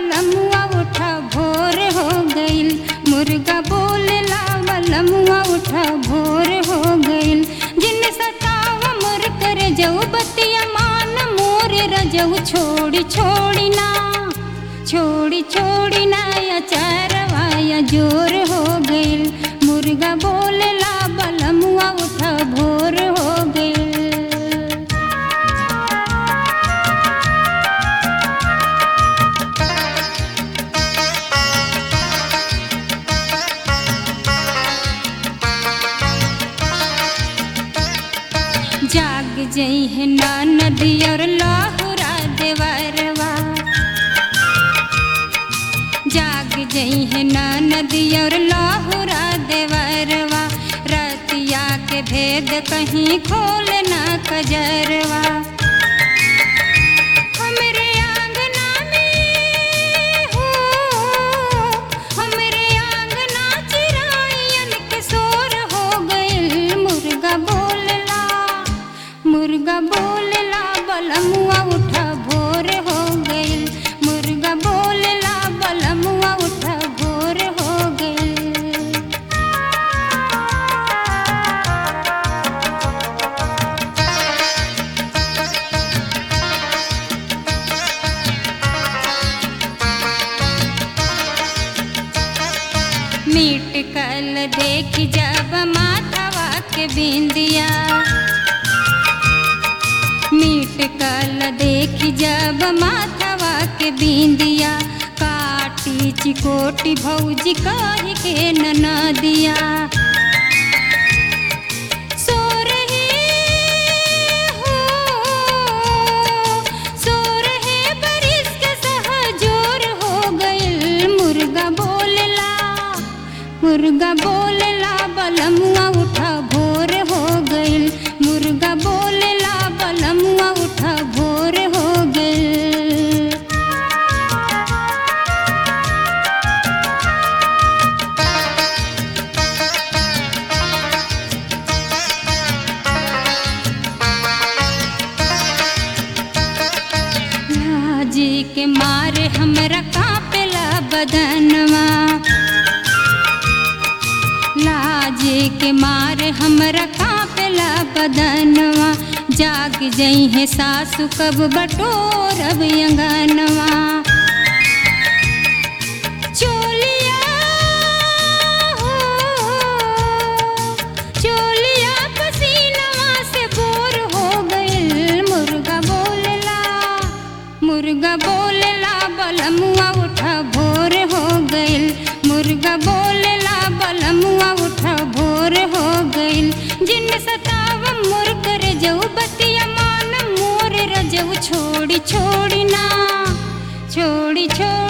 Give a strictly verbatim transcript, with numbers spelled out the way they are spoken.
बलमुआ उठा भोर हो गइल। मुर्गा बोलेला बलमुआ उठा भोर हो गइल। जिन सताव मोर कर जऊ बतिया मान मोर रजऊ छोड़ी छोड़ी ना छोड़ी छोड़ी ना या चारवा या जोर हो गइल। मुर्गा बोलेला बलमुआ उठा भोर हो गइल। जाग जई है ना नदी और लाहुरा देवरवा। जाग जई है ना नदी और लाहुरा देवरवा। रतिया के भेद कहीं खोल ना कजरवा। हमरे आंगना में हो हमरे आंगना चिरायन के शोर हो गइल। मुर्गा बोलला मुर्गा बोलला बलमुआ उठा भोर हो गइल। मुर्गा बोलला बलमुआ उठा भोर हो गइल। मीट कल देख जब माथवा के बिंदिया। मीट कल देख जब माथवा के बिंदिया। काटी चिकोटी भौजी कह के ननदिया। सो रहे हो सो रहे बारिश के सहजोर हो गइल। मुर्गा बोलला मुर्गा बोलला बलमुआ उठा भोर हो गइल। मुर्गा बोलला बलमुआ उठा भोर हो गइल। लाजी के मारे हमरा कांपेला बदनवा। लाजी के मारे हमरा कांपेला बदनवा। जाग जई है सासु कब बटोरब अंगनवा। चोलिया हो चोलिया पसीनवा से बोर हो गइल। मुर्गा बोलला मुर्गा बोलला बलमुआ उठा भोर हो गइल। मुर्गा बोलला बलमुआ उठा भोर हो गइल। जिन सताव मोर कर जऊ बतिया मान मोर रजऊ छोड़ी छोड़ी ना छोड़ी छोड़ी